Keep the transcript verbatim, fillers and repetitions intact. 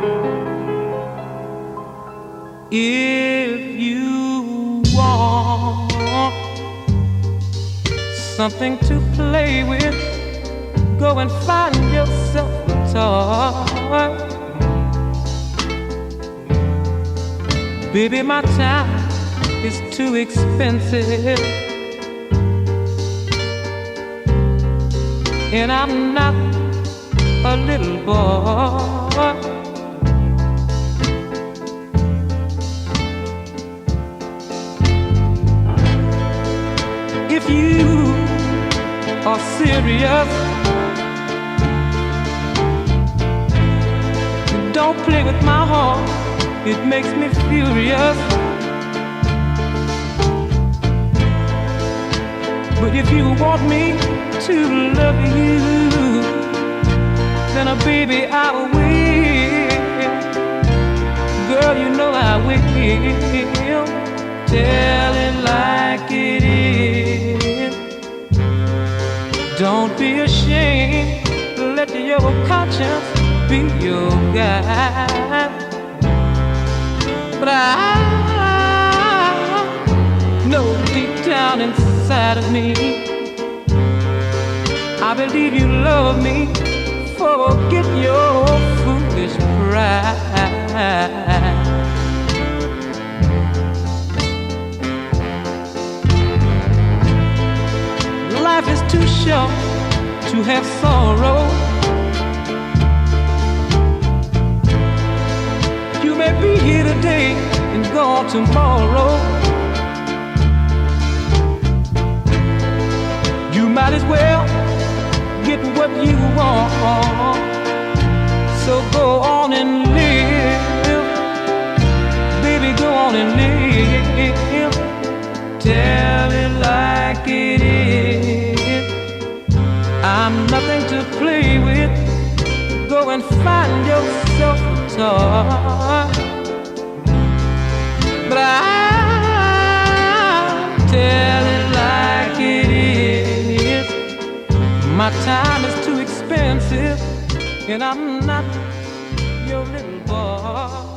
If you want something to play with, go and find yourself a toy. Baby, my time is too expensive, and I'm not a little boy. If you are serious, don't play with my heart, it makes me furious. But if you want me to love you, then, uh, baby, I will. Girl, you know I will. Tell it like it is. Don't be ashamed. Let your conscience be your guide. But I know deep down inside of me, I believe you love me. Forget your foolish pride. Life is too short to have sorrow. You may be here today and gone tomorrow. You might as well get what you want. So go on and live, baby, go on and live. Tell it like it is. I'm nothing to play with. Go and find yourself a toy. But I'll tell it like it is. My time is too expensive, and I'm not your little boy.